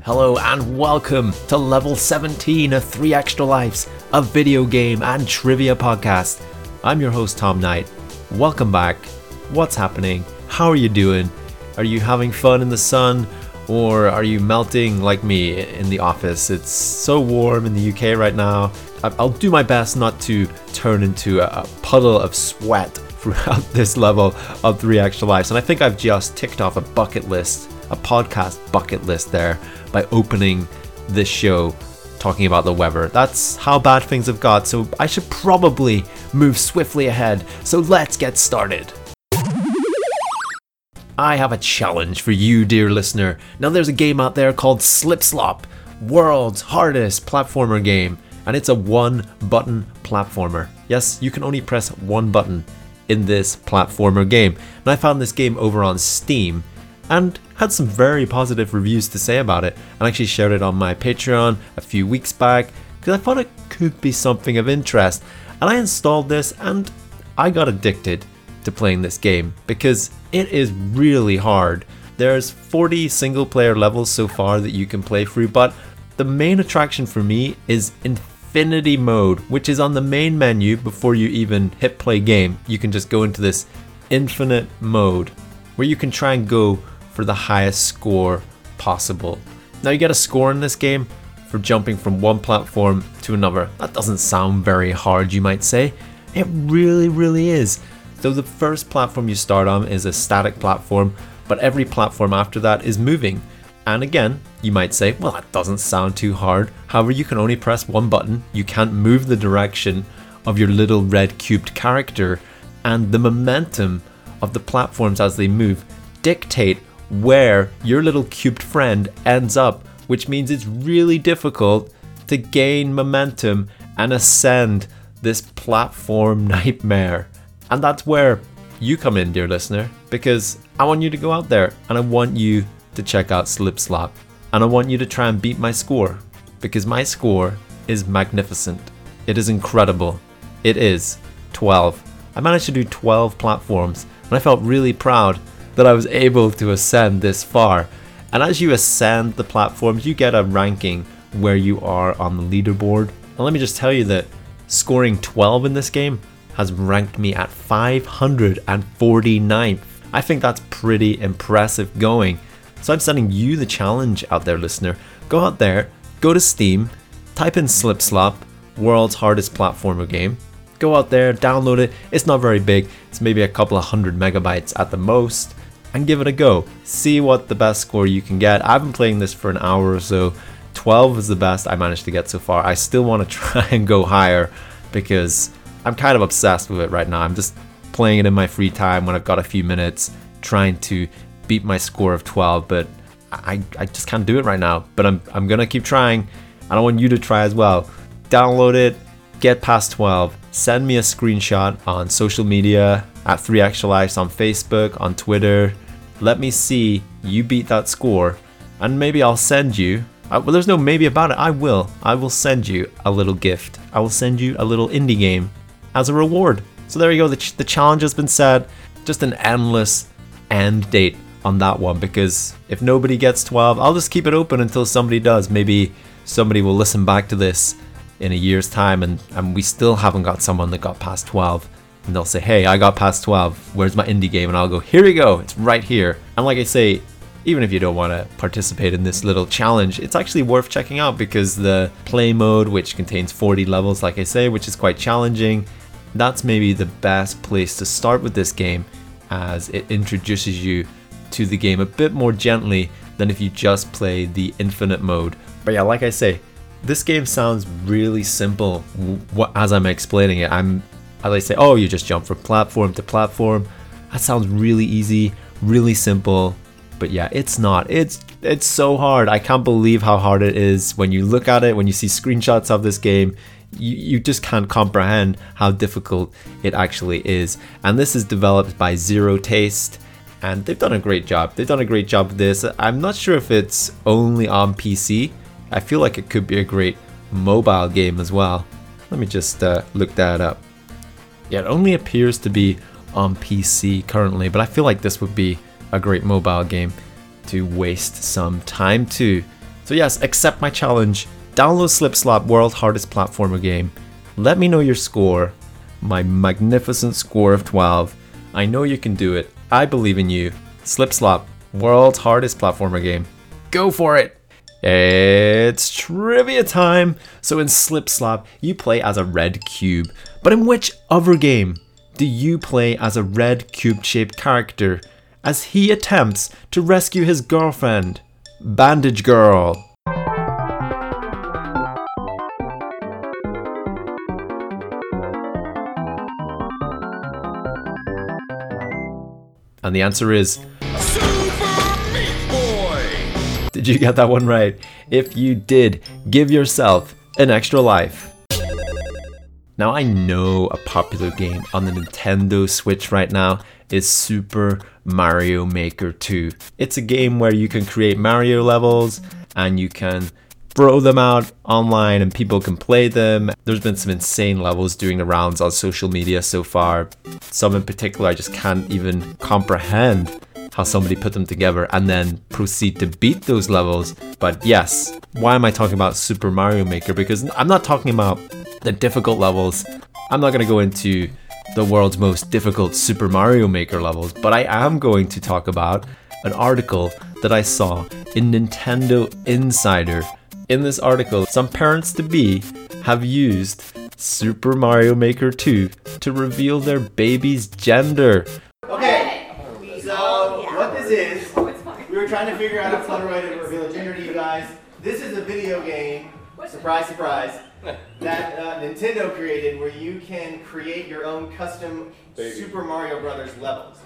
Hello and welcome to level 17 of 3 Extra Lives, a video game and trivia podcast. I'm your host Tom Knight. Welcome back. What's happening? How are you doing? Are you having fun in the sun? Or are you melting like me in the office? It's so warm in the UK right now. I'll do my best not to turn into a puddle of sweat throughout this level of 3 Extra Lives. And I think I've just ticked off a bucket list, a podcast bucket list there by opening this show talking about the weather. That's how bad things have got. So I should probably move swiftly ahead. So let's get started. I have a challenge for you, dear listener. Now there's a game out there called Slip Slop, world's hardest platformer game, and it's a one-button platformer. Yes, you can only press one button in this platformer game. And I found this game over on Steam and had some very positive reviews to say about it. I actually shared it on my Patreon a few weeks back because I thought it could be something of interest. And I installed this and I got addicted to playing this game because it is really hard. There's 40 single player levels so far that you can play through, but the main attraction for me is Infinity Mode, which is on the main menu before you even hit play game. You can just go into this infinite mode where you can try and go for the highest score possible. Now you get a score in this game for jumping from one platform to another. That doesn't sound very hard, you might say. It really is. So the first platform you start on is a static platform, but every platform after that is moving. And again, you might say, well, that doesn't sound too hard. However, you can only press one button. You can't move the direction of your little red cubed character, and the momentum of the platforms as they move dictate where your little cubed friend ends up, which means it's really difficult to gain momentum and ascend this platform nightmare. And that's where you come in, dear listener, because I want you to go out there and I want you to check out Slip Slop. And I want you to try and beat my score, because my score is magnificent. It is incredible. It is 12. I managed to do 12 platforms and I felt really proud that I was able to ascend this far. And as you ascend the platforms, you get a ranking where you are on the leaderboard. And let me just tell you that scoring 12 in this game has ranked me at 549th. I think that's pretty impressive going. So I'm sending you the challenge out there, listener. Go out there, go to Steam, type in Slip Slop, world's hardest platformer game. Go out there, download it. It's not very big. It's maybe a couple of 100 megabytes at the most. And give it a go. See what the best score you can get. I've been playing this for an hour or so. 12 is the best I managed to get so far. I still want to try and go higher because I'm kind of obsessed with it right now. I'm just playing it in my free time when I've got a few minutes, trying to beat my score of 12, but I just can't do it right now. But I'm gonna keep trying, and I want you to try as well. Download it, get past 12, send me a screenshot on social media at 3 Extra Lives on Facebook, on Twitter. Let me see you beat that score, and maybe I'll send you. Well, there's no maybe about it. I will send you a little gift. I will send you a little indie game as a reward. So there you go, the challenge has been set. Just an endless end date on that one, because if nobody gets 12, I'll just keep it open until somebody does. Maybe somebody will listen back to this in a year's time and we still haven't got someone that got past 12. And they'll say, hey, I got past 12. Where's my indie game? And I'll go, here you go. It's right here. And like I say, even if you don't want to participate in this little challenge, it's actually worth checking out because the play mode, which contains 40 levels, like I say, which is quite challenging, that's maybe the best place to start with this game, as it introduces you to the game a bit more gently than if you just play the infinite mode. But yeah, like I say, this game sounds really simple as I'm explaining it. As I say, oh, you just jump from platform to platform. That sounds really easy, really simple. But yeah, it's not. It's so hard. I can't believe how hard it is. When you look at it, when you see screenshots of this game, you just can't comprehend how difficult it actually is. And this is developed by Zero Taste, and they've done a great job. They've done a great job with this. I'm not sure if it's only on PC. I feel like it could be a great mobile game as well. Let me just look that up. Yeah, it only appears to be on PC currently, but I feel like this would be a great mobile game to waste some time to. So yes, accept my challenge. Download Slip Slop, world's hardest platformer game. Let me know your score. My magnificent score of 12. I know you can do it. I believe in you. Slip Slop, world's hardest platformer game. Go for it! It's trivia time! So in Slip Slop, you play as a red cube. But in which other game do you play as a red cube-shaped character as he attempts to rescue his girlfriend, Bandage Girl? And the answer is Super Meat Boy! Did you get that one right? If you did, give yourself an extra life. Now I know a popular game on the Nintendo Switch right now is Super Mario Maker 2. It's a game where you can create Mario levels and you can throw them out online and people can play them. There's been some insane levels doing the rounds on social media so far. Some in particular I just can't even comprehend how somebody put them together and then proceed to beat those levels. But yes, why am I talking about Super Mario Maker? Because I'm not talking about the difficult levels. I'm not going to go into the world's most difficult Super Mario Maker levels, but I am going to talk about an article that I saw in Nintendo Insider. In this article, some parents-to-be have used Super Mario Maker 2 to reveal their baby's gender. Okay, so what this is, we were trying to figure out a fun way to reveal gender to you guys. This is a video game, surprise, surprise, that Nintendo created where you can create your own custom Super Mario Brothers levels.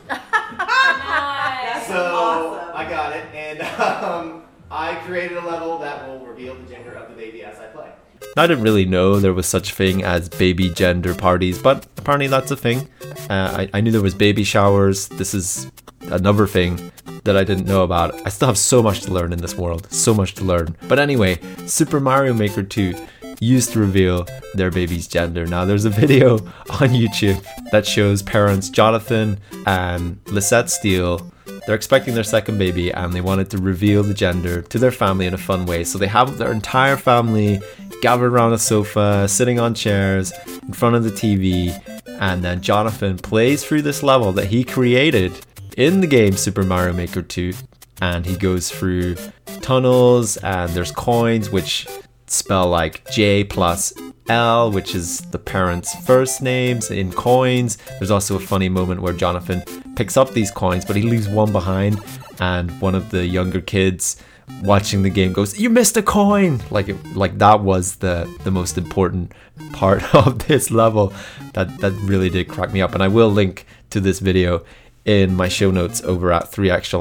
Nice. So Awesome. I got it, and I created a level that will reveal the gender of the baby as I play. I didn't really know there was such a thing as baby gender parties, but apparently that's a thing. I knew there was baby showers. This is another thing that I didn't know about. I still have so much to learn in this world, so much to learn. But anyway, Super Mario Maker 2 used to reveal their baby's gender. Now there's a video on YouTube that shows parents Jonathan and Lisette Steele. They're expecting their second baby and they wanted to reveal the gender to their family in a fun way. So they have their entire family gathered around a sofa, sitting on chairs in front of the TV, and then Jonathan plays through this level that he created in the game Super Mario Maker 2, and he goes through tunnels and there's coins which spell like J plus L, which is the parents' first names in coins. There's also a funny moment where Jonathan picks up these coins, but he leaves one behind, and one of the younger kids watching the game goes, "You missed a coin!" Like that was the most important part of this level. That really did crack me up, and I will link to this video in my show notes over at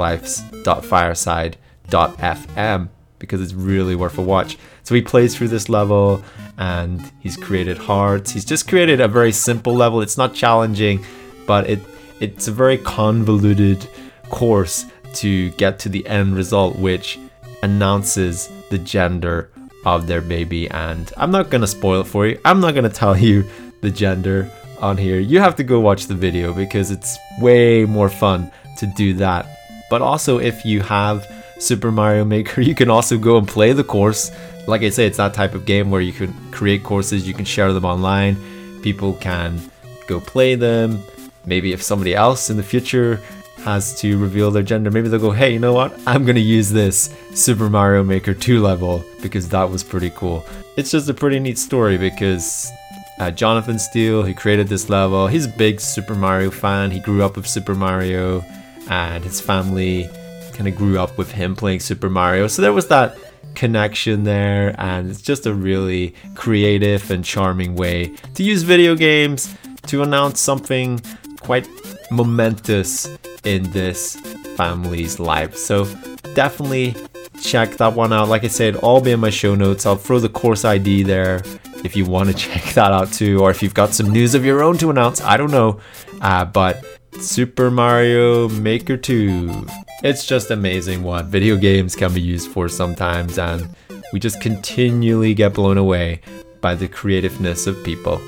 3extralives.fireside.fm because it's really worth a watch. So he plays through this level and he's created hearts. He's just created a very simple level. It's not challenging, but it's a very convoluted course to get to the end result, which announces the gender of their baby. And I'm not going to spoil it for you. I'm not going to tell you the gender on here. You have to go watch the video because it's way more fun to do that. But also, if you have Super Mario Maker, you can also go and play the course. Like I say, it's that type of game where you can create courses, you can share them online, people can go play them. Maybe if somebody else in the future has to reveal their gender, maybe they'll go, hey, you know what, I'm gonna use this Super Mario Maker 2 level because that was pretty cool. It's just a pretty neat story because Jonathan Steele, he created this level. He's a big Super Mario fan. He grew up with Super Mario and his family kind of grew up with him playing Super Mario. So there was that connection there, and it's just a really creative and charming way to use video games to announce something quite momentous in this family's life. So definitely check that one out. Like I said, all be in my show notes. I'll throw the course ID there if you want to check that out too, or if you've got some news of your own to announce. I don't know, but Super Mario Maker 2, it's just amazing what video games can be used for sometimes, and we just continually get blown away by the creativeness of people.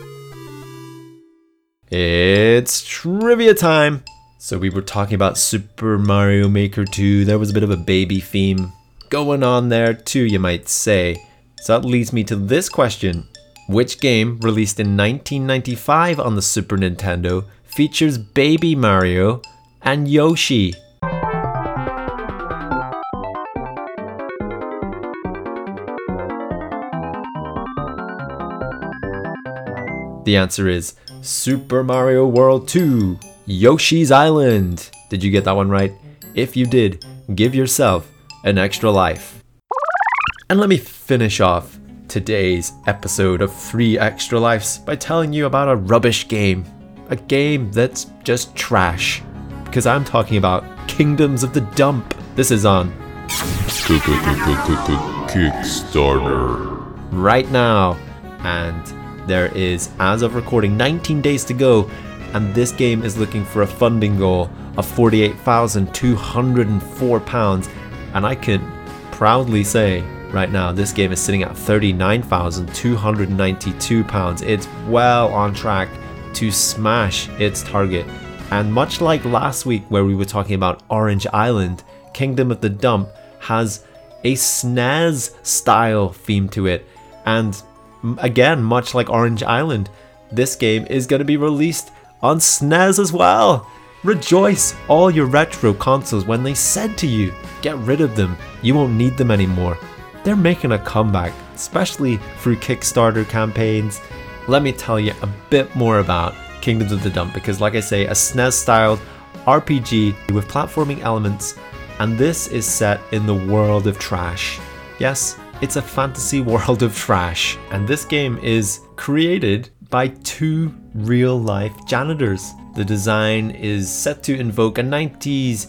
It's trivia time! So we were talking about Super Mario Maker 2. There was a bit of a baby theme going on there too, you might say. So that leads me to this question. Which game, released in 1995 on the Super Nintendo, features Baby Mario and Yoshi? The answer is Super Mario World 2, Yoshi's Island. Did you get that one right? If you did, give yourself an extra life. And let me finish off today's episode of 3 Extra Lives by telling you about a rubbish game. A game that's just trash. Because I'm talking about Kingdoms of the Dump. This is on Kickstarter right now. And there is, as of recording, 19 days to go, and this game is looking for a funding goal of £48,204, and I can proudly say right now this game is sitting at £39,292. It's well on track to smash its target, and much like last week where we were talking about Orange Island, Kingdom of the Dump has a SNES style theme to it, and again, much like Orange Island, this game is going to be released on SNES as well. Rejoice, all your retro consoles, when they said to you, get rid of them, you won't need them anymore. They're making a comeback, especially through Kickstarter campaigns. Let me tell you a bit more about Kingdoms of the Dump, because like I say, a SNES-styled RPG with platforming elements, and this is set in the world of trash. Yes, it's a fantasy world of trash, and this game is created by 2 real-life janitors. The design is set to invoke a 90s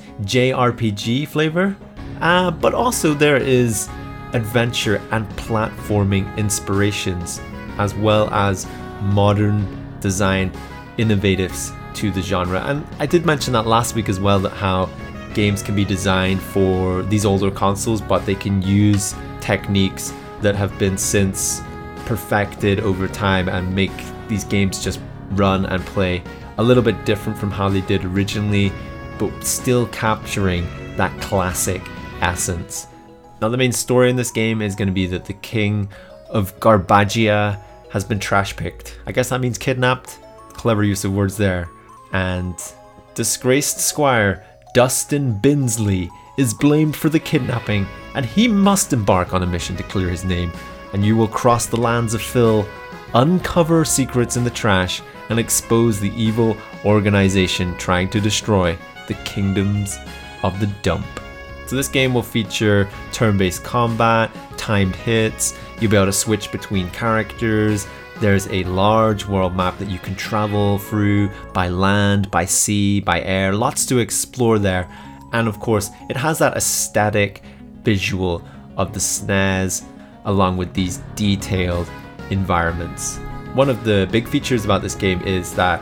JRPG flavor, but also there is adventure and platforming inspirations, as well as modern design innovatives to the genre. And I did mention that last week as well, that how games can be designed for these older consoles, but they can use techniques that have been since perfected over time and make these games just run and play a little bit different from how they did originally, but still capturing that classic essence. Now, the main story in this game is going to be that the king of Garbagia has been trash picked. I guess that means kidnapped. Clever use of words there. And disgraced squire Dustin Binsley is blamed for the kidnapping, and he must embark on a mission to clear his name. And you will cross the lands of Phil, uncover secrets in the trash, and expose the evil organization trying to destroy the Kingdoms of the Dump. So this game will feature turn-based combat, timed hits, you'll be able to switch between characters, there's a large world map that you can travel through by land, by sea, by air, lots to explore there. And of course, it has that aesthetic visual of the SNES, along with these detailed environments. One of the big features about this game is that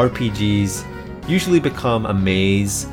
RPGs usually become a maze.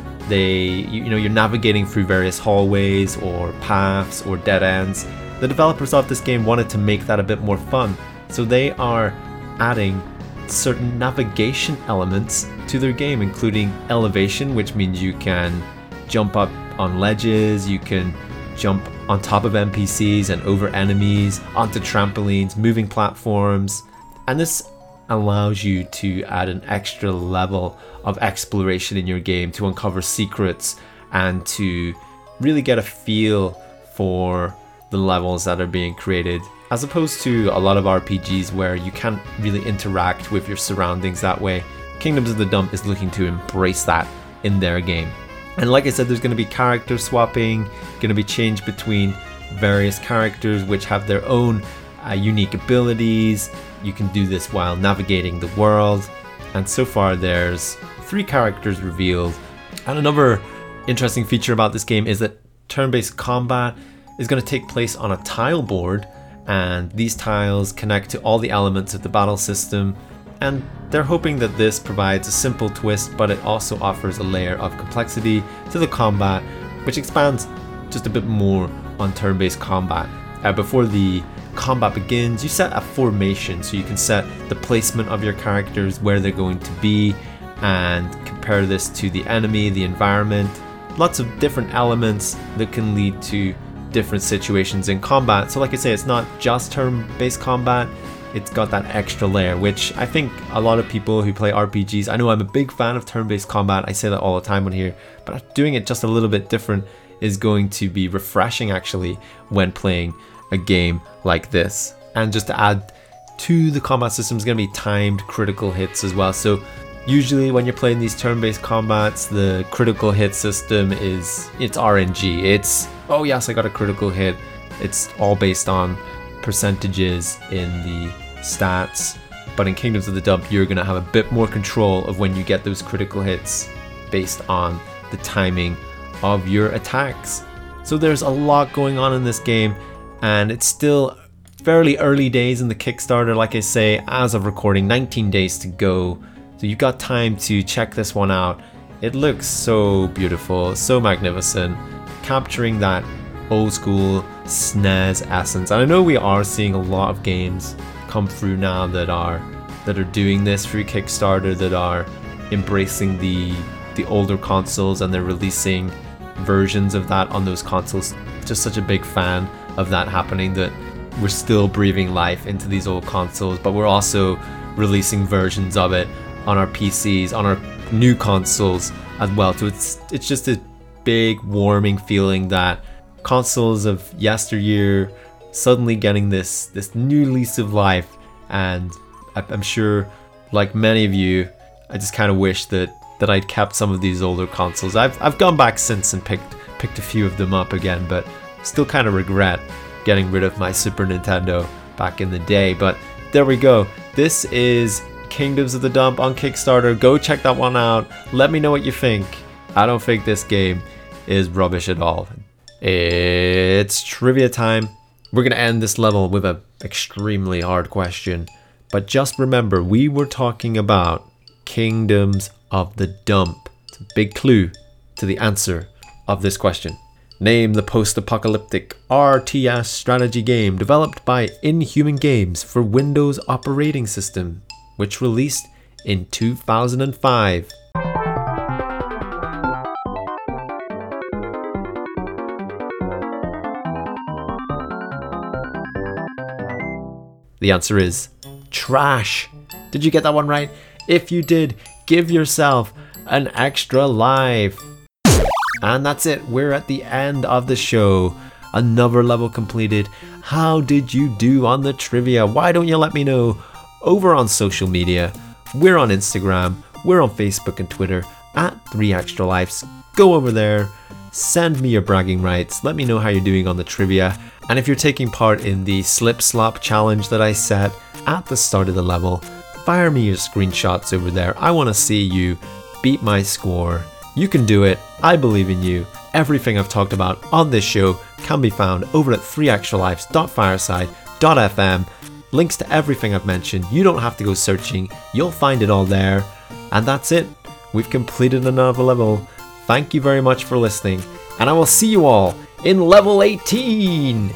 You're navigating through various hallways or paths or dead ends. The developers of this game wanted to make that a bit more fun, so they are adding certain navigation elements to their game, including elevation, which means you can jump up on ledges, you can jump on top of NPCs and over enemies, onto trampolines, moving platforms, and this allows you to add an extra level of exploration in your game to uncover secrets and to really get a feel for the levels that are being created, as opposed to a lot of RPGs where you can't really interact with your surroundings that way. Kingdoms of the Dump is looking to embrace that in their game. And like I said, there's going to be character swapping, going to be change between various characters which have their own unique abilities. You can do this while navigating the world. And so far there's 3 characters revealed. And another interesting feature about this game is that turn-based combat is going to take place on a tile board, and these tiles connect to all the elements of the battle system, and they're hoping that this provides a simple twist, but it also offers a layer of complexity to the combat, which expands just a bit more on turn-based combat. Before the combat begins, you set a formation, so you can set the placement of your characters, where they're going to be, and compare this to the enemy, the environment, lots of different elements that can lead to different situations in combat. So like I say, it's not just turn-based combat, it's got that extra layer, which I think a lot of people who play RPGs, I know I'm a big fan of turn-based combat, I say that all the time on here, but doing it just a little bit different is going to be refreshing actually when playing a game like this. And just to add to the combat system is going to be timed critical hits as well. So usually when you're playing these turn-based combats, the critical hit system it's RNG. It's, oh yes, I got a critical hit. It's all based on percentages in the stats. But in Kingdoms of the Dump, you're going to have a bit more control of when you get those critical hits based on the timing of your attacks. So there's a lot going on in this game, and it's still fairly early days in the Kickstarter. Like I say, as of recording, 19 days to go. So you've got time to check this one out. It looks so beautiful, so magnificent, capturing that old school SNES essence. And I know we are seeing a lot of games come through now that are doing this through Kickstarter, that are embracing the older consoles, and they're releasing versions of that on those consoles. Just such a big fan of that happening, that we're still breathing life into these old consoles, but we're also releasing versions of it on our PCs, on our new consoles as well. So it's just a big warming feeling that consoles of yesteryear suddenly getting this new lease of life. And I'm sure, like many of you, I just kind of wish that I'd kept some of these older consoles. I've gone back since and picked a few of them up again, but still kind of regret getting rid of my Super Nintendo back in the day. But there we go. This is Kingdoms of the Dump on Kickstarter. Go check that one out. Let me know what you think. I don't think this game is rubbish at all. It's trivia time. We're going to end this level with an extremely hard question. But just remember, we were talking about Kingdoms of the Dump. It's a big clue to the answer of this question. Name the post-apocalyptic RTS strategy game developed by Inhuman Games for Windows operating system, which released in 2005. The answer is Trash. Did you get that one right? If you did, give yourself an extra life. And that's it. We're at the end of the show. Another level completed. How did you do on the trivia? Why don't you let me know over on social media? We're on Instagram. We're on Facebook and Twitter at 3extralives. Go over there. Send me your bragging rights. Let me know how you're doing on the trivia. And if you're taking part in the slip slop challenge that I set at the start of the level, fire me your screenshots over there. I want to see you beat my score. You can do it. I believe in you. Everything I've talked about on this show can be found over at 3extralives.fireside.fm. Links to everything I've mentioned. You don't have to go searching. You'll find it all there. And that's it. We've completed another level. Thank you very much for listening. And I will see you all in level 18.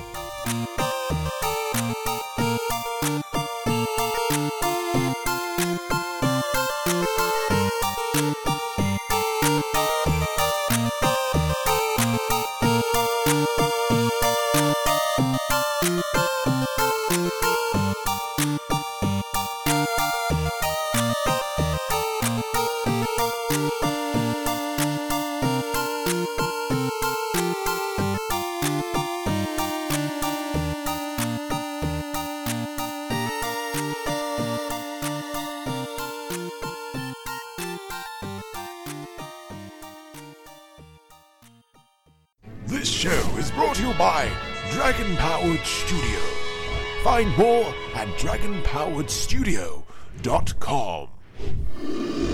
This show is brought to you by Dragon Powered Studio. Find more at dragonpoweredstudio.com.